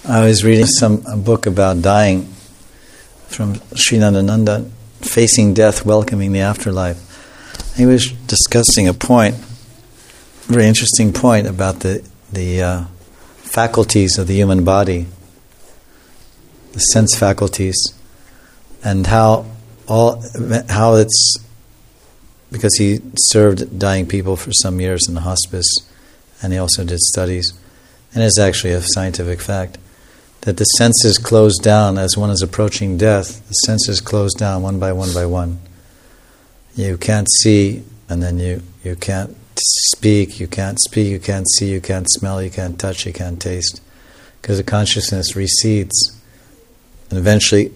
I was reading a book about dying from Sri Nandananda, Facing Death, Welcoming the Afterlife. He was discussing a very interesting point about the faculties of the human body, the sense faculties, and how it's because he served dying people for some years in the hospice, and he also did studies, and it's actually a scientific fact that the senses close down as one is approaching death. The senses close down one by one by one. You can't see, and then you can't speak, you can't see, you can't smell, you can't touch, you can't taste, because the consciousness recedes, and eventually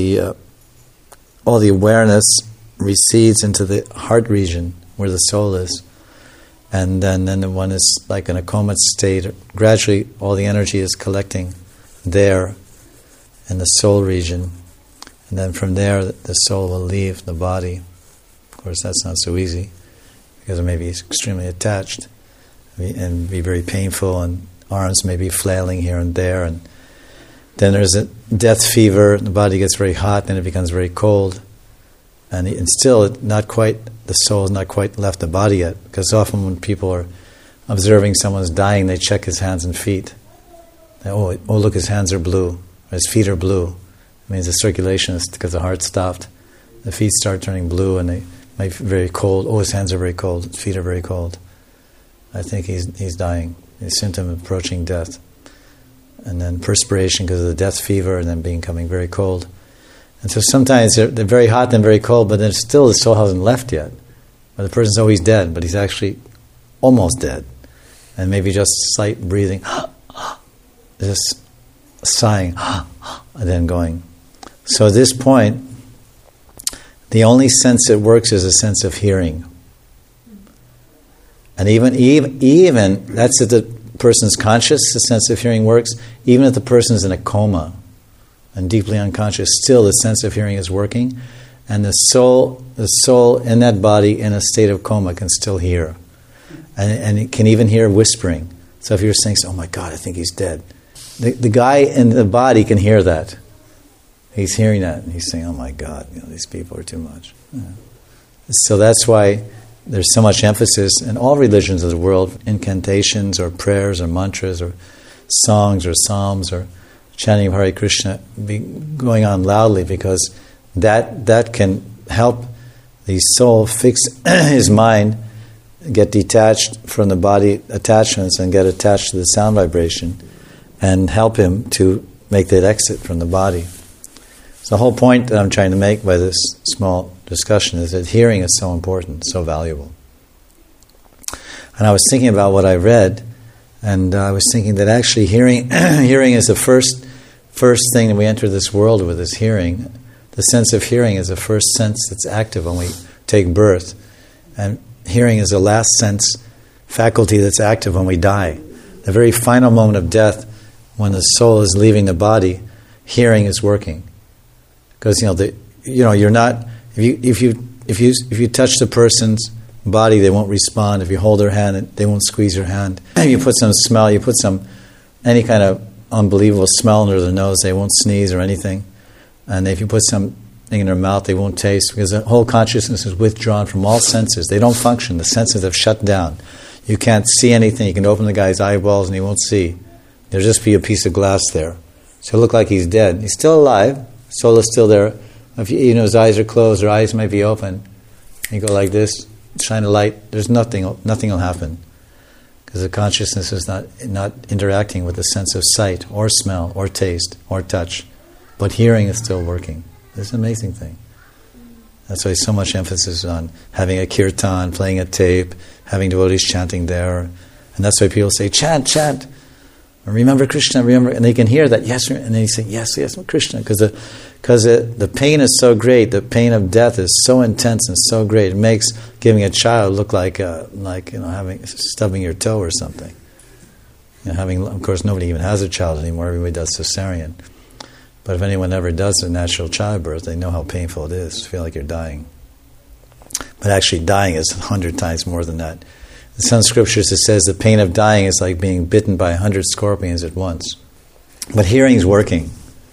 all the awareness recedes into the heart region where the soul is, and then one is like in a coma state. Gradually, all the energy is collecting there in the soul region, and then from there the soul will leave the body. Of course, that's not so easy because it may be extremely attached and be very painful, and arms may be flailing here and there, and then there's a death fever. The body gets very hot, then it becomes very cold, and still the soul has not quite left the body yet, because often when people are observing someone's dying, they check his hands and feet. Oh, look, his hands are blue, or his feet are blue. It means the circulation is, because the heart stopped. The feet start turning blue, and they might be very cold. Oh, his hands are very cold, his feet are very cold. I think he's dying. A symptom of approaching death. And then perspiration because of the death fever, and then becoming very cold. And so sometimes they're very hot, then very cold, but then still the soul hasn't left yet. But the person's always dead, but he's actually almost dead. And maybe just slight breathing, just sighing, and then going. So at this point, the only sense that works is a sense of hearing. And even that's if the person's conscious, the sense of hearing works. Even if the person's in a coma and deeply unconscious, still the sense of hearing is working, and the soul in that body in a state of coma can still hear, and it can even hear whispering. So if you're saying, "Oh my God, I think he's dead," the guy in the body can hear that. He's hearing that, and he's saying, "Oh my God, these people are too much." Yeah. So that's why there's so much emphasis in all religions of the world, incantations or prayers or mantras or songs or psalms or chanting of Hare Krishna be going on loudly, because that can help the soul fix his mind, get detached from the body attachments and get attached to the sound vibration, and help him to make that exit from the body. So the whole point that I'm trying to make by this small discussion is that hearing is so important, so valuable. And I was thinking about what I read, and I was thinking that actually hearing is the first thing that we enter this world with, is hearing. The sense of hearing is the first sense that's active when we take birth, and hearing is the last sense faculty that's active when we die. The very final moment of death, when the soul is leaving the body, hearing is working. Because you're not, if you touch the person's body, they won't respond. If you hold their hand, they won't squeeze your hand. If you put some smell, any kind of unbelievable smell under their nose, they won't sneeze or anything. And if you put something in their mouth, they won't taste, because the whole consciousness is withdrawn from all senses. They don't function. The senses have shut down. You can't see anything. You can open the guy's eyeballs and he won't see. There'll just be a piece of glass there. So it'll look like he's dead. He's still alive. Soul is still there. If his eyes are closed, or eyes might be open, you go like this, shine a light, there's nothing will happen, because the consciousness is not interacting with the sense of sight or smell or taste or touch, but hearing is still working. It's an amazing thing. That's why so much emphasis on having a kirtan, playing a tape, having devotees chanting there, and that's why people say, chant, remember Krishna, remember, and they can hear that, yes, and they say, yes, Krishna, because the pain is so great, the pain of death is so intense and so great, it makes giving a child look like stubbing your toe or something. Of course, nobody even has a child anymore, everybody does cesarean. But if anyone ever does a natural childbirth, they know how painful it is to feel like you're dying. But actually dying is 100 times more than that. In some scriptures it says the pain of dying is like being bitten by 100 scorpions at once. But hearing's working.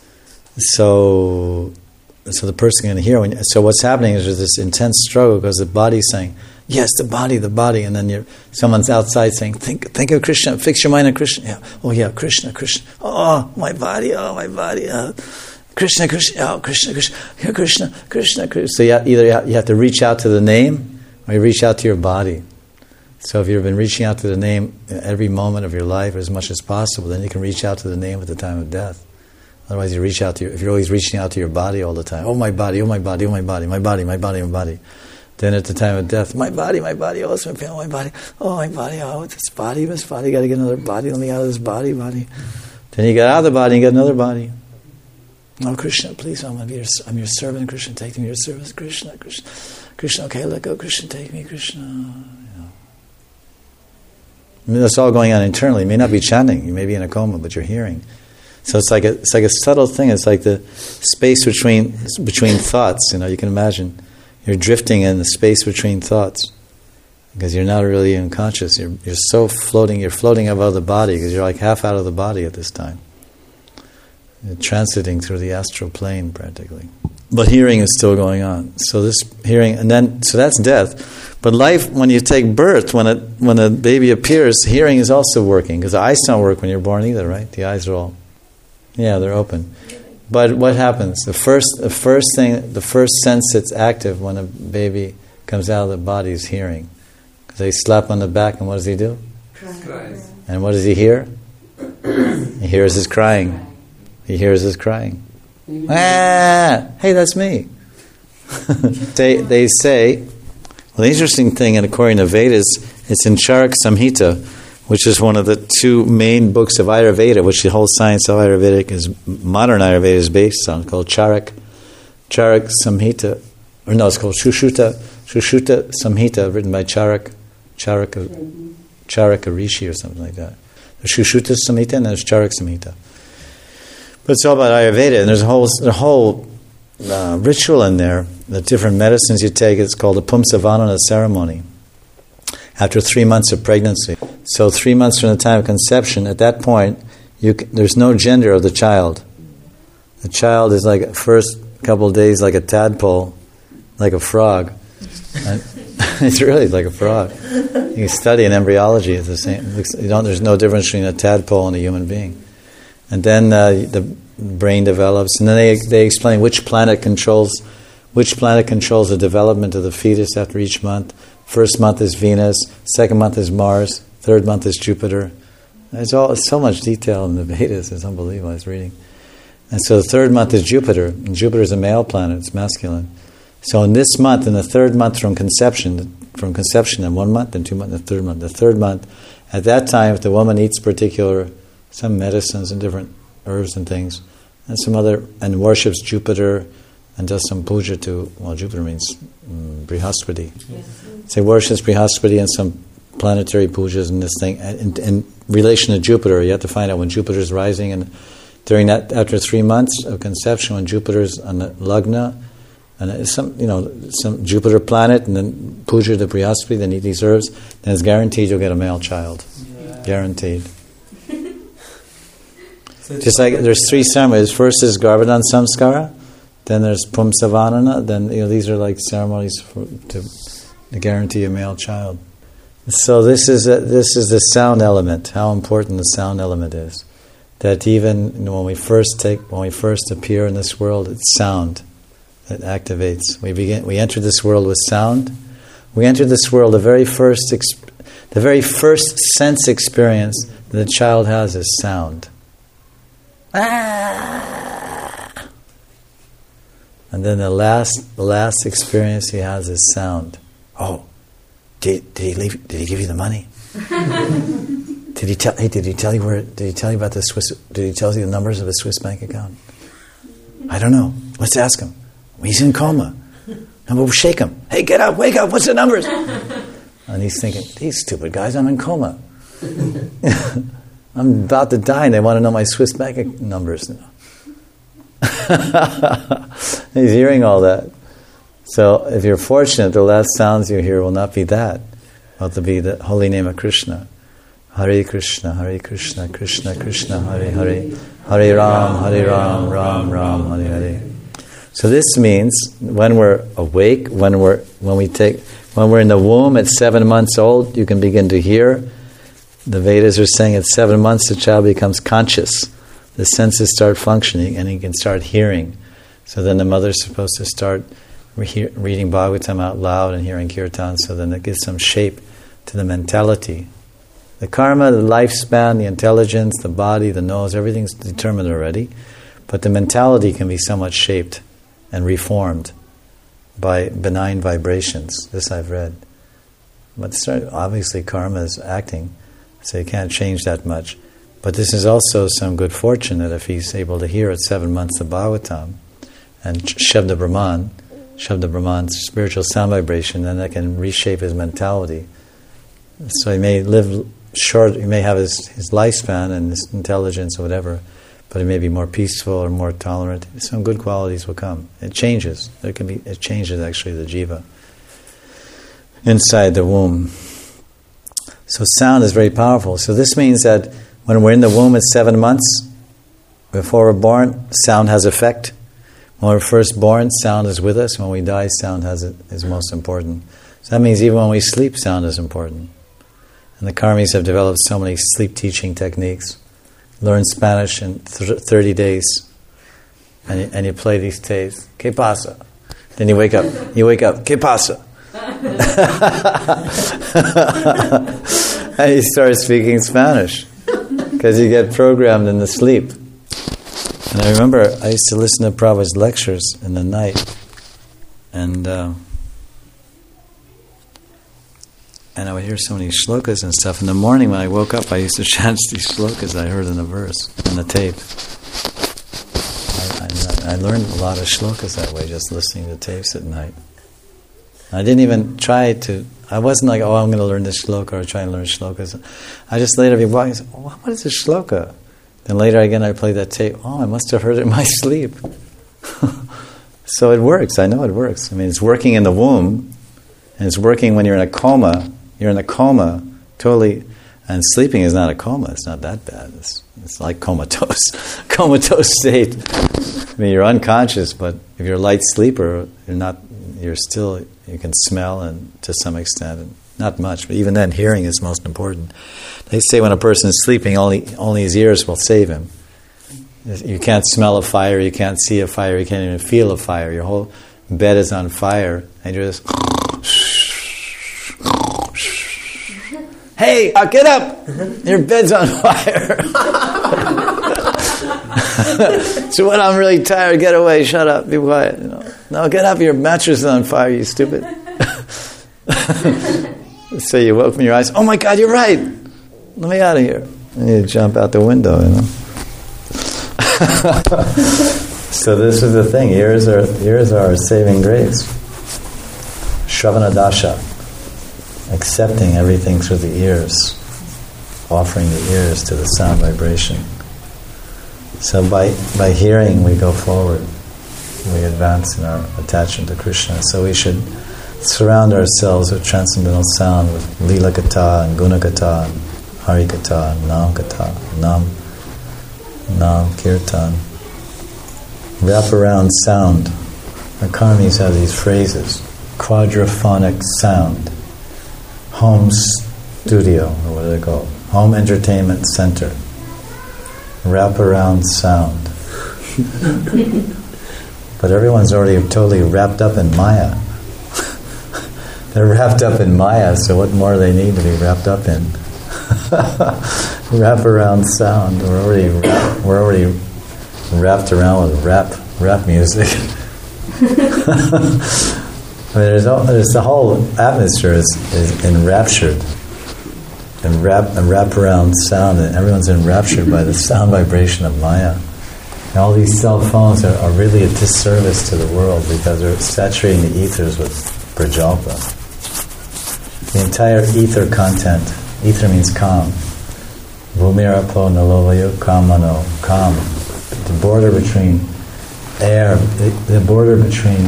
So the person can hear. So what's happening is there's this intense struggle because the body's saying, yes, the body, and then someone's outside saying, think of Krishna, fix your mind on Krishna. Yeah. Oh yeah, Krishna. Oh, my body. Krishna, oh, Krishna, yeah, Krishna. So you have to reach out to the name, or you reach out to your body. So if you've been reaching out to the name every moment of your life as much as possible, then you can reach out to the name at the time of death. Otherwise, if you're always reaching out to your body all the time, oh my body, my body. Then at the time of death, my body, oh, it's my pain, my body, oh, this body, got to get another body, let me out of this body. Then you get out of the body and get another body. Oh, Krishna, please, I'm your servant, Krishna, take me to your service, Krishna, okay, let go, Krishna, take me, Krishna. I mean, that's all going on internally. You may not be chanting, you may be in a coma, but you're hearing. So it's like a subtle thing. It's like the space between thoughts. You can imagine you're drifting in the space between thoughts because you're not really unconscious. You're so floating. You're floating above the body because you're like half out of the body at this time. You're transiting through the astral plane practically. But hearing is still going on. So this hearing, so that's death. But life, when you take birth, when a baby appears, hearing is also working because the eyes don't work when you're born either, right? The eyes are all, they're open. But what happens? The first sense that's active when a baby comes out of the body is hearing. Because they slap on the back, and what does he do? Cries. And what does he hear? He hears his crying. Ah, hey, that's me. They say, well, the interesting thing, and according to Vedas, it's in Charak Samhita, which is one of the two main books of Ayurveda, which the whole science of modern Ayurveda is based on, called Charak Samhita, it's called Sushruta Samhita, written by Charaka Rishi or something like that. There's Sushruta Samhita and there's Charak Samhita. But it's all about Ayurveda, and there's a whole ritual in there, the different medicines you take. It's called the Pumsavanana ceremony. After 3 months of pregnancy. So 3 months from the time of conception, at that point, there's no gender of the child. The child is like, first couple of days, like a tadpole, like a frog. And it's really like a frog. You study in embryology, it's the same. There's no difference between a tadpole and a human being. And then the brain develops, and then they explain which planet controls the development of the fetus after each month. First month is Venus, second month is Mars, third month is Jupiter. It's so much detail in the Vedas, it's unbelievable. I was reading. And so the third month is Jupiter, and Jupiter is a male planet, it's masculine. So in this month, in the third month from conception, then 1 month, then 2 months, the third month, at that time, if the woman eats some medicines and different herbs and things, and worships Jupiter, and does some puja to, Jupiter means Brihaspati. Yes. Say worships Brihaspati and some planetary pujas and this thing. In relation to Jupiter, you have to find out when Jupiter is rising, and during that, after 3 months of conception, when Jupiter is on the Lagna, and it's some Jupiter planet, and then puja to Brihaspati, then eat these herbs, then it's guaranteed you'll get a male child. Yeah. Guaranteed. Just like there's 3 ceremonies. First is Garbhadan Samskara, then there's Pumsavanana, then these are like ceremonies to guarantee a male child. So this is the sound element. How important the sound element is. That even when we first appear in this world, it's sound that activates. We enter this world with sound. We enter this world. The very first sense experience that the child has is sound. Ah! And then the last experience he has is sound. Oh, did he give you the money? Did he tell you about the Swiss? Did he tell you the numbers of a Swiss bank account? I don't know. Let's ask him. He's in coma. No, but we'll shake him. Hey, get up, wake up. What's the numbers? And he's thinking, these stupid guys, I'm in coma. I'm about to die, and they want to know my Swiss bank numbers. He's hearing all that. So if you're fortunate, the last sounds you hear will not be that. But to be the holy name of Krishna. Hare Krishna, Krishna Krishna, Hare Hare, Hare Ram, Ram Ram, Hare Hare. So this means when we're awake, when we're in the womb at 7 months old, you can begin to hear. The Vedas are saying at 7 months the child becomes conscious. The senses start functioning and he can start hearing. So then the mother's supposed to start reading Bhagavatam out loud and hearing kirtan, so then it gives some shape to the mentality. The karma, the lifespan, the intelligence, the body, the nose, everything's determined already. But the mentality can be somewhat shaped and reformed by benign vibrations. This I've read. But obviously karma is acting, so you can't change that much. But this is also some good fortune that if he's able to hear at 7 months the Bhagavatam and Shabda Brahman's spiritual sound vibration, then that can reshape his mentality. So he may live short, he may have his lifespan and his intelligence or whatever, but he may be more peaceful or more tolerant. Some good qualities will come. It changes. It changes actually the jiva inside the womb. So sound is very powerful. So this means that when we're in the womb at 7 months, before we're born, sound has effect. When we're first born, sound is with us. When we die, sound is most important. So that means even when we sleep, sound is important. And the Karmis have developed so many sleep teaching techniques. Learn Spanish in 30 days. And you play these tapes. ¿Qué pasa? Then you wake up. ¿Qué pasa? And you start speaking Spanish. Because you get programmed in the sleep. And I remember I used to listen to Prabhupada's lectures in the night. And I would hear so many shlokas and stuff. In the morning when I woke up, I used to chant these shlokas I heard in the verse, in the tape. I learned a lot of shlokas that way, just listening to tapes at night. I didn't even try to, I wasn't like, I'm going to learn this shloka or try and learn shlokas. I just later be walking and said, what is this shloka? Then later again I played that tape, I must have heard it in my sleep. So it works, I know it works. I mean, it's working in the womb, and it's working when you're in a coma. You're in a coma, totally, and sleeping is not a coma. It's not that bad. It's like comatose state. I mean, you're unconscious, but if you're a light sleeper, you can smell and to some extent, and not much, but even then, hearing is most important. They say when a person is sleeping, only his ears will save him. You can't smell a fire, you can't see a fire, you can't even feel a fire. Your whole bed is on fire, and you're just... Hey, get up! Your bed's on fire. So when I'm really tired, get away, shut up, be quiet. No, get up, your mattress is on fire, you stupid. So you open your eyes, oh my God, you're right! Let me out of here. And you jump out the window, So this is the thing, ears are our saving grace. Shravana dasha. Accepting everything through the ears, offering the ears to the sound vibration. So by hearing we go forward, we advance in our attachment to Krishna. So we should surround ourselves with transcendental sound, with Lila Katha and Guna Katha and Hari Katha and Nam Katha, Nam Kirtan. Wrap around sound. The Karmis have these phrases: quadraphonic sound, home studio, or what are they called? Home entertainment center. Wrap around sound. But everyone's already totally wrapped up in Maya. They're wrapped up in Maya, so what more do they need to be wrapped up in? Wrap around sound. We're already wrapped around with rap music. I mean, there's the whole atmosphere is enraptured, and wrap around sound, and everyone's enraptured by the sound vibration of Maya. And all these cell phones are really a disservice to the world because they're saturating the ethers with prajalpa. The entire ether content, ether means calm. Bhumirapo nalovayo kamano, calm. The border between air, the border between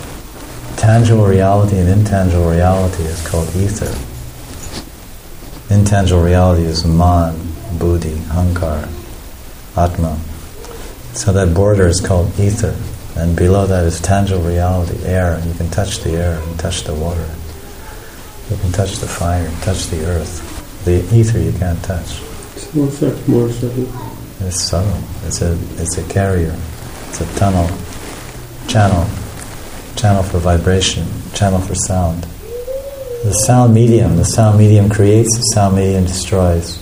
tangible reality and intangible reality is called ether. intangible reality is man, buddhi, hankar, atma. So that border is called ether. And below that is tangible reality, air. You can touch the air and touch the water. You can touch the fire, touch the earth. The ether you can't touch. It's more subtle. It's subtle. It's a carrier. It's a channel for vibration, channel for sound. The sound medium creates, the sound medium destroys.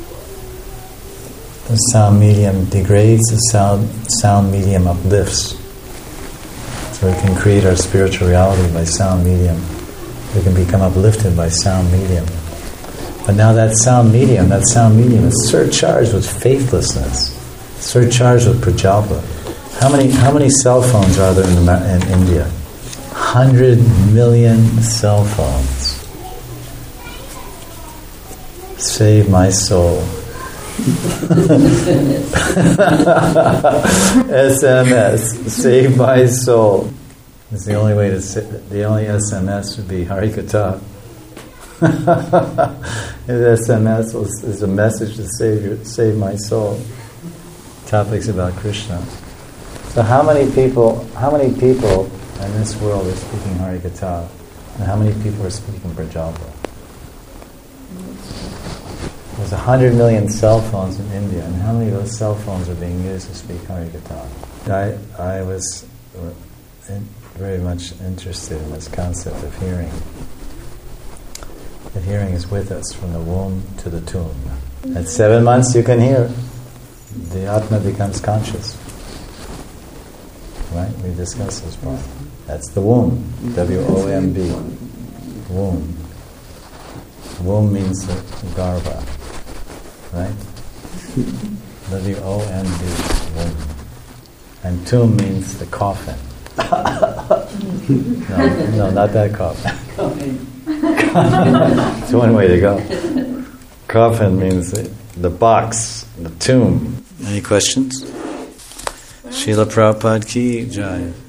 The sound medium degrades, the sound medium uplifts. So we can create our spiritual reality by sound medium. We can become uplifted by sound medium. But now that sound medium is surcharged with faithlessness, surcharged with prajalpa. How many cell phones are there in India? 100 million cell phones. Save my soul. SMS, save my soul. It's the only way to the only SMS would be Harikatha. SMS is a message to save my soul. Topics about Krishna. So how many people in this world are speaking Harikatha? And how many people are speaking Prajalpa? There's 100 million cell phones in India, and how many of those cell phones are being used to speak Harikatha? I was very much interested in this concept of hearing. That hearing is with us from the womb to the tomb. At 7 months you can hear. The Atma becomes conscious. Right? We discussed this part. That's the womb. W-O-M-B. Womb. Womb means the garbha. Right? W-O-M-B. Womb. And tomb means the coffin. No, not that coffin. It's one way to go. Coffin means the box, the tomb. Any questions? Srila Prabhupada ki jai.